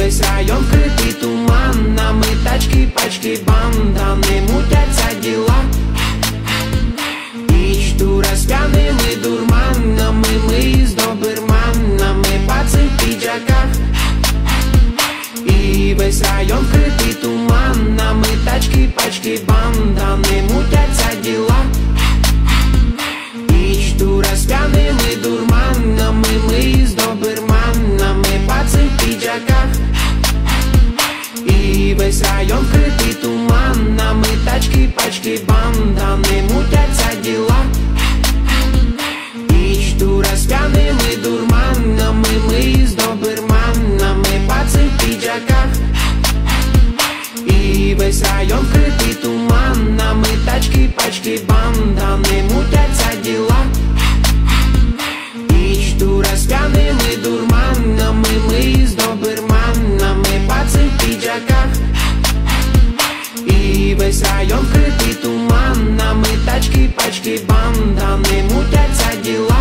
весь район вкритий туманами, тачки, пачки, банданы, мутятся дела. Ищу распьяными дурманами, мы с доберманами, пацы в пиджаках. И весь район вкритий туманами, тачки, пачки, банданы, мутятся дела. Ищу распьяными дурманами, мы с доберманами, пацы в пиджаках. И весь район вкритий туманами, тачки, пачки, банданы, мутятся дела. Ищу распьяными дурманами, мы с доберманами, пацы в пиджаках. И весь район вкритий туманами, тачки, пачки, банданы, мутятся дела. Ищу распьяными дурманами, мы с доберманами, пацы в пиджаках. И весь район вкритий туманами, тачки, пачки, банданы, мутятся дела.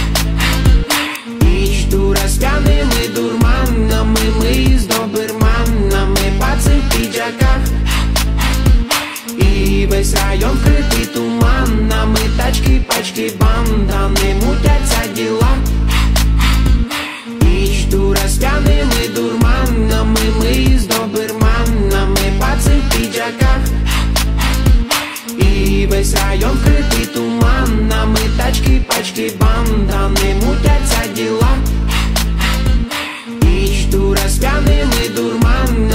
Ищу распьяными дурманами, мы с доберманами, пацы в пиджаках. И весь район вкритий туманами, тачки, пачки, банданы, мутятся дела. Ищу распьяными дурманами, мы с доберманами, пацы в пиджаках. И весь район вкритий туманами, тачки, пачки, банданы, мутятся дела. Ищу распьяными дурманами,